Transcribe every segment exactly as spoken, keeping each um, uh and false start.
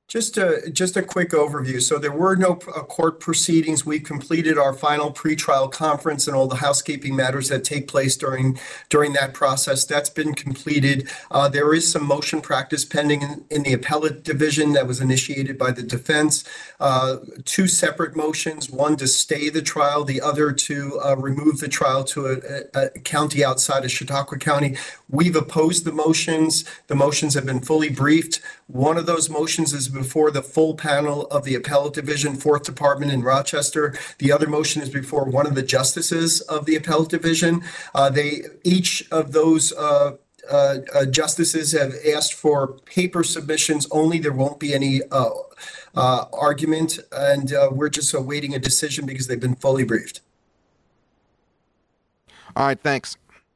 Just a just a quick overview. So there were no uh, court proceedings. We completed our final pretrial conference and all the housekeeping matters that take place during during that process. That's been completed. Uh, there is some motion practice pending in, in the appellate division that was initiated by the defense. Uh, two separate motions: one to stay the trial, the other to uh, remove the trial to a, a, a county outside of Chautauqua County. We've opposed the motions. The motions have been fully briefed. One of those motions is before the full panel of the Appellate Division, Fourth Department in Rochester. The other motion is before one of the justices of the Appellate Division. Uh, they each of those uh, uh, uh, justices have asked for paper submissions only. There won't be any uh, uh, argument, and uh, we're just awaiting a decision because they've been fully briefed. All right, thanks.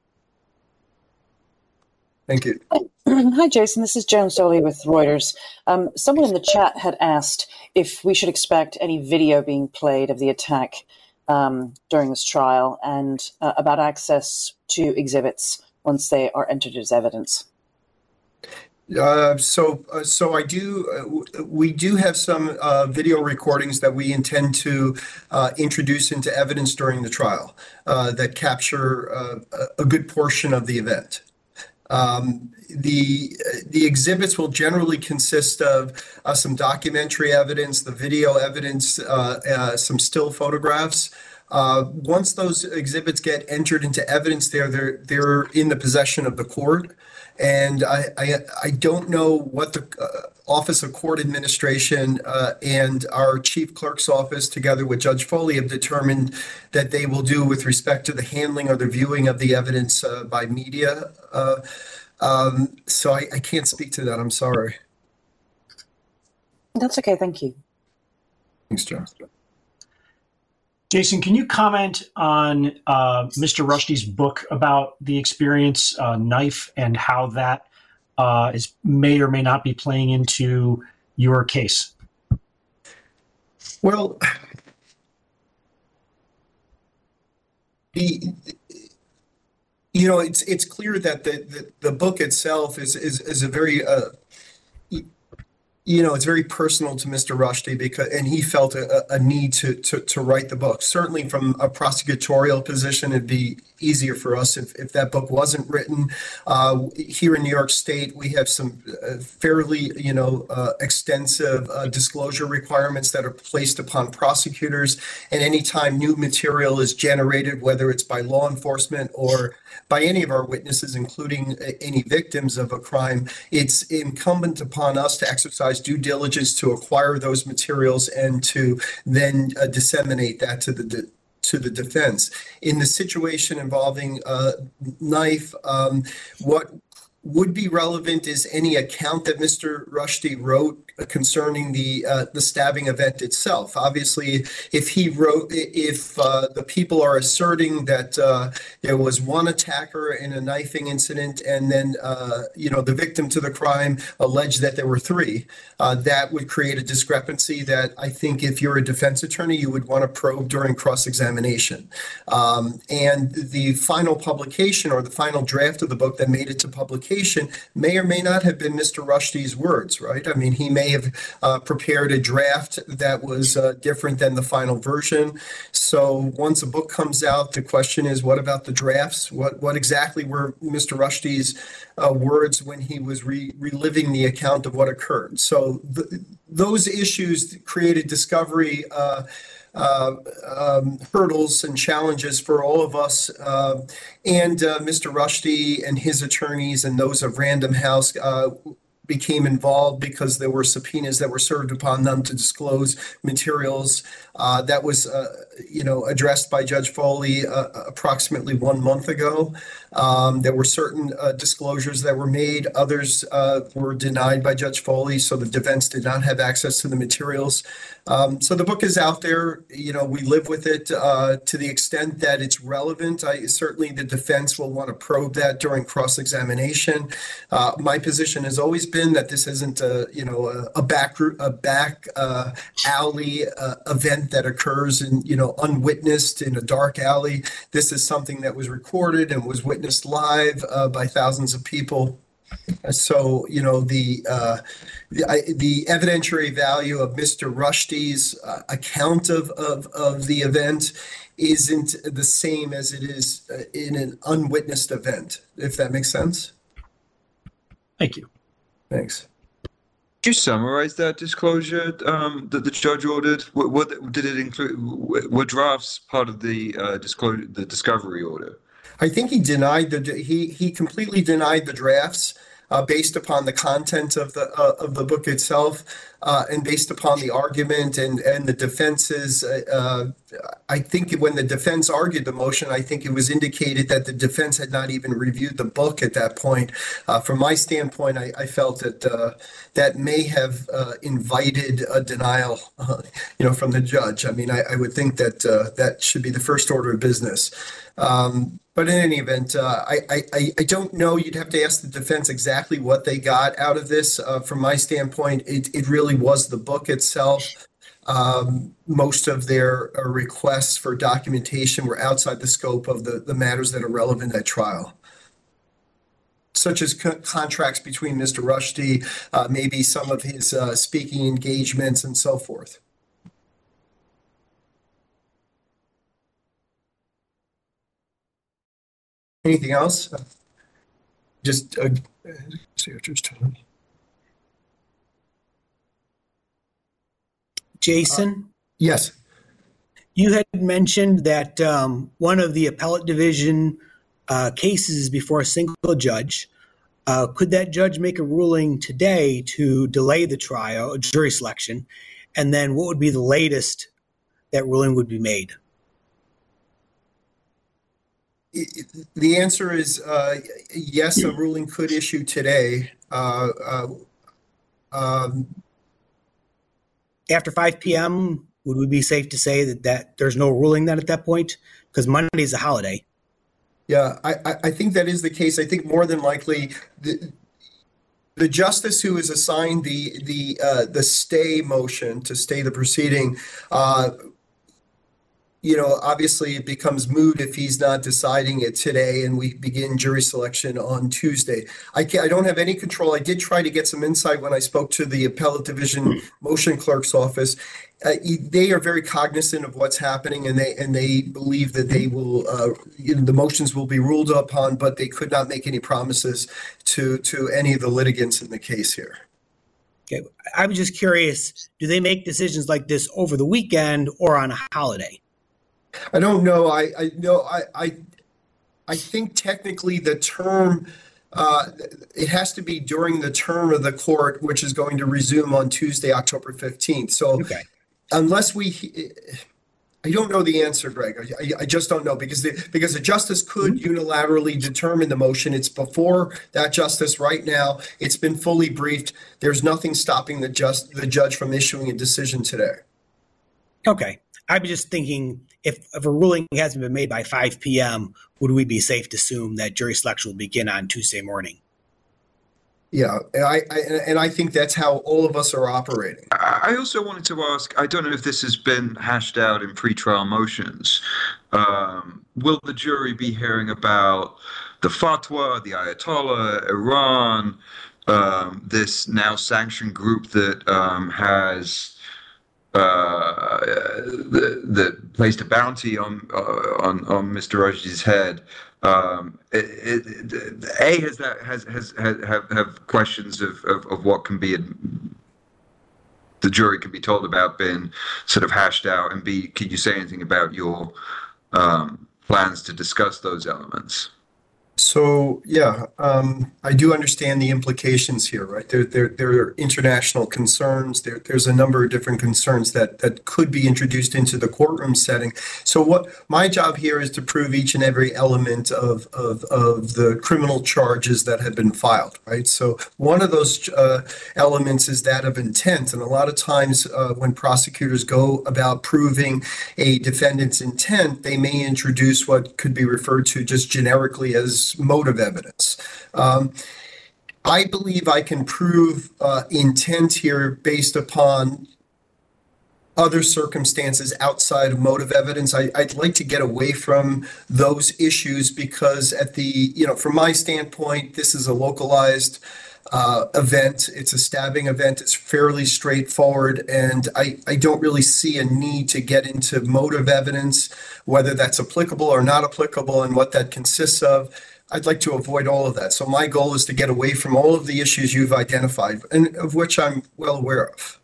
Thank you. Hi, Jason. This is Joan Soley with Reuters. Um, someone in the chat had asked if we should expect any video being played of the attack um, during this trial and uh, about access to exhibits once they are entered as evidence. Uh, so, uh, so I do. Uh, we do have some uh, video recordings that we intend to uh, introduce into evidence during the trial uh, that capture uh, a good portion of the event. Um, the the exhibits will generally consist of uh, some documentary evidence, the video evidence, uh, uh, some still photographs. Uh, once those exhibits get entered into evidence, they're they're they're in the possession of the court, and I I, I don't know what the uh, Office of Court Administration uh, and our chief clerk's office, together with Judge Foley, have determined that they will do with respect to the handling or the viewing of the evidence uh, by media. Uh, um, so I, I can't speak to that. I'm sorry. That's okay. Thank you. Thanks, John. Jason, can you comment on uh, Mister Rushdie's book about the experience, uh, Knife, and how that uh, is may or may not be playing into your case? Well, the you know it's it's clear that the the, the book itself is is is a very uh, you know, it's very personal to Mister Rushdie because, and he felt a, a need to, to to write the book. Certainly, from a prosecutorial position, it'd be easier for us if, if that book wasn't written. Uh, here in New York State, we have some uh, fairly, you know, uh, extensive uh, disclosure requirements that are placed upon prosecutors. And anytime new material is generated, whether it's by law enforcement or by any of our witnesses, including any victims of a crime, it's incumbent upon us to exercise due diligence to acquire those materials and to then uh, disseminate that to the de- to the defense. In the situation involving uh, Knife, um, what would be relevant is any account that Mister Rushdie wrote concerning the uh, the stabbing event itself. Obviously, if he wrote, if uh, the people are asserting that uh, there was one attacker in a knifing incident, and then uh, you know the victim to the crime alleged that there were three, uh, that would create a discrepancy that I think if you're a defense attorney, you would want to probe during cross-examination. Um, and the final publication or the final draft of the book that made it to publication may or may not have been Mister Rushdie's words, right? I mean, he may have uh, prepared a draft that was uh, different than the final version. So once a book comes out, the question is, what about the drafts? What what exactly were Mister Rushdie's uh, words when he was re- reliving the account of what occurred? So th- those issues created discovery uh, Uh, um, hurdles and challenges for all of us. Uh, and uh, Mister Rushdie and his attorneys and those of Random House uh, became involved because there were subpoenas that were served upon them to disclose materials. Uh, that was, uh, you know, addressed by Judge Foley uh, approximately one month ago. Um, there were certain uh, disclosures that were made. Others uh, were denied by Judge Foley, so the defense did not have access to the materials. Um, so the book is out there. You know, we live with it uh, to the extent that it's relevant. I certainly the defense will want to probe that during cross-examination. Uh, my position has always been that this isn't a, you know, a, a back a back uh, alley uh, event that occurs in, you know, unwitnessed in a dark alley. This is something that was recorded and was witnessed live uh, by thousands of people. So, you know, the, uh, the, I, the evidentiary value of Mister Rushdie's uh, account of, of, of the event isn't the same as it is uh, in an unwitnessed event, if that makes sense. Thank you. Thanks. Could you summarize that disclosure um, that the judge ordered? What, what did it include? Were drafts part of the uh, disclosure, the discovery order? I think he denied the he he completely denied the drafts uh, based upon the content of the uh, of the book itself uh, and based upon the argument and and the defenses. Uh, I think when the defense argued the motion, I think it was indicated that the defense had not even reviewed the book at that point. Uh, from my standpoint, I, I felt that uh, that may have uh, invited a denial, uh, you know, from the judge. I mean, I, I would think that uh, that should be the first order of business. Um, But in any event, uh, I, I, I don't know. You'd have to ask the defense exactly what they got out of this. Uh, from my standpoint, it, it really was the book itself. Um, most of their uh, requests for documentation were outside the scope of the, the matters that are relevant at trial, such as co- contracts between Mister Rushdie, uh, maybe some of his uh, speaking engagements and so forth. Anything else? Just, uh, see what you're telling me. Jason, Yes. you had mentioned that um, one of the appellate division uh, cases is before a single judge. Uh, could that judge make a ruling today to delay the trial, jury selection? And then what would be the latest that ruling would be made? The answer is uh, yes, a ruling could issue today. Uh, uh, um, After five p.m., would we be safe to say that, that there's no ruling then at that point? Because Monday is a holiday. Yeah, I, I, I think that is the case. I think more than likely the, the justice who is assigned the the uh, the stay motion to stay the proceeding, uh, you know, obviously it becomes moot if he's not deciding it today and we begin jury selection on Tuesday. I can't, I don't have any control. I did try to get some insight when I spoke to the appellate division motion clerk's office. Uh, they are very cognizant of what's happening and they and they believe that they will, uh, you know, the motions will be ruled upon, but they could not make any promises to, to any of the litigants in the case here. Okay, I was just curious, do they make decisions like this over the weekend or on a holiday? I don't know. I, I know I, I I think technically the term uh, it has to be during the term of the court, which is going to resume on Tuesday, October fifteenth. So Okay. unless we, I don't know the answer, Greg. I, I just don't know because the because the justice could unilaterally determine the motion. It's before that justice right now. It's been fully briefed. There's nothing stopping the just the judge from issuing a decision today. Okay. I was just thinking if, if a ruling hasn't been made by five p.m., would we be safe to assume that jury selection will begin on Tuesday morning? Yeah, and I, I and I think that's how all of us are operating. I also wanted to ask, I don't know if this has been hashed out in pretrial motions. Um, will the jury be hearing about the fatwa, the Ayatollah, Iran, um, this now sanctioned group that um, has uh, that placed a bounty on uh, on on Mister Rushdie's head? Um, it, it, it, A, has that has has, has have, have questions of, of, of what can be the jury can be told about been sort of hashed out, and B, can you say anything about your um, plans to discuss those elements? So yeah, um, I do understand the implications here, right? There, there, there are international concerns. There, there's a number of different concerns that that could be introduced into the courtroom setting. So what my job here is to prove each and every element of of of the criminal charges that have been filed, right? So one of those uh, elements is that of intent, and a lot of times uh, when prosecutors go about proving a defendant's intent, they may introduce what could be referred to just generically as motive evidence. Um, I believe I can prove uh, intent here based upon other circumstances outside of motive evidence. I, I'd like to get away from those issues because at the, you know, from my standpoint, this is a localized uh, event. It's a stabbing event. It's fairly straightforward. And I, I don't really see a need to get into motive evidence, whether that's applicable or not applicable and what that consists of. I'd like to avoid all of that. So my goal is to get away from all of the issues you've identified, and of which I'm well aware of.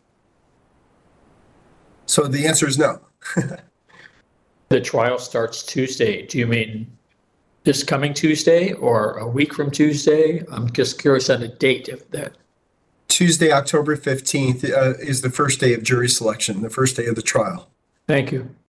So the answer is no. The trial starts Tuesday. Do you mean this coming Tuesday or a week from Tuesday? I'm just curious on the date of that. Tuesday, October fifteenth uh, is the first day of jury selection, the first day of the trial. Thank you.